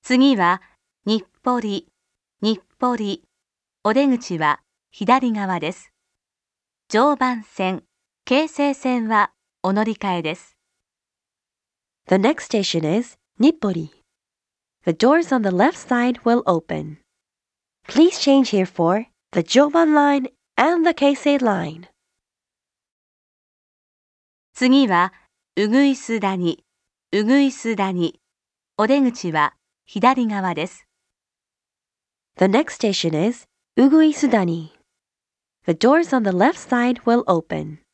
次は、日暮里、日暮里。お出口は左側です。常磐線、京成線はお乗り換えです。 The next station is Nippori. The doors on the left side will open. Please change here for the Joban line and the Keisei line. 次は、うぐいす谷、うぐいす谷。お出口は左側です。 The next station is Ugui Sudani. The doors on the left side will open.